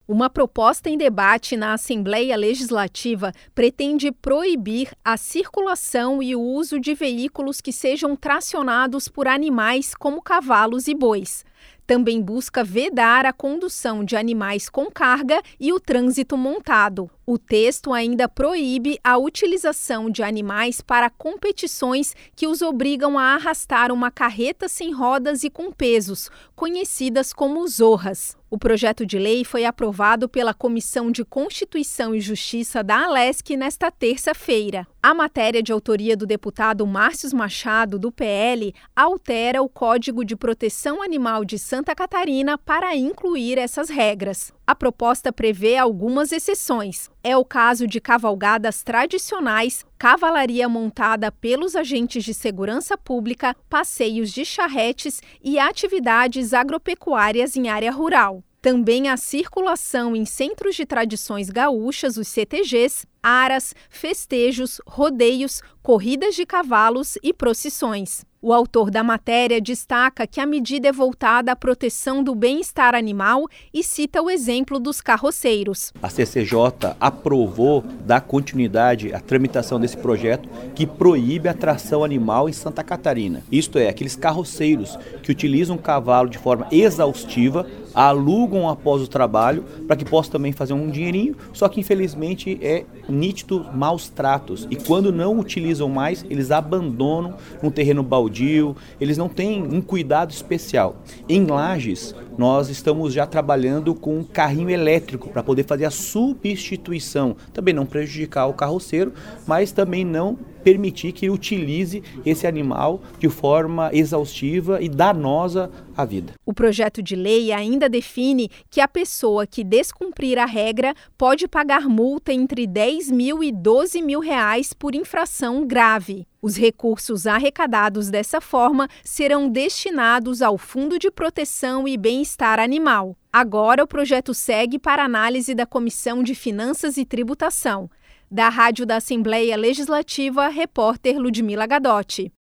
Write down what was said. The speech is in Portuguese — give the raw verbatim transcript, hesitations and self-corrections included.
Uma proposta em debate na Assembleia Legislativa pretende proibir a circulação e o uso de veículos que sejam tracionados por animais como cavalos e bois. Também busca vedar a condução de animais com carga e o trânsito montado. O texto ainda proíbe a utilização de animais para competições que os obrigam a arrastar uma carreta sem rodas e com pesos, conhecidas como zorras. O projeto de lei foi aprovado pela Comissão de Constituição e Justiça da Alesc nesta terça-feira. A matéria de autoria do deputado Márcio Machado, do P L, altera o Código de Proteção Animal de Santa Catarina para incluir essas regras. A proposta prevê algumas exceções. É o caso de cavalgadas tradicionais, cavalaria montada pelos agentes de segurança pública, passeios de charretes e atividades agropecuárias em área rural. Também a circulação em centros de tradições gaúchas, os C T Gs, aras, festejos, rodeios, corridas de cavalos e procissões. O autor da matéria destaca que a medida é voltada à proteção do bem-estar animal e cita o exemplo dos carroceiros. A C C J aprovou dar continuidade à tramitação desse projeto que proíbe a tração animal em Santa Catarina. Isto é, aqueles carroceiros que utilizam o cavalo de forma exaustiva, alugam após o trabalho para que possam também fazer um dinheirinho, só que infelizmente é nítido maus tratos. E quando não utilizam mais, eles abandonam um terreno baldio, eles não têm um cuidado especial. Em Lages, nós estamos já trabalhando com um carrinho elétrico para poder fazer a substituição, também não prejudicar o carroceiro, mas também não permitir que ele utilize esse animal de forma exaustiva e danosa à vida. O projeto de lei ainda define que a pessoa que descumprir a regra pode pagar multa entre dez mil e doze mil reais por infração grave. Os recursos arrecadados dessa forma serão destinados ao Fundo de Proteção e Bem-Estar Animal. Agora o projeto segue para análise da Comissão de Finanças e Tributação. Da Rádio da Assembleia Legislativa, repórter Ludmila Gadotti.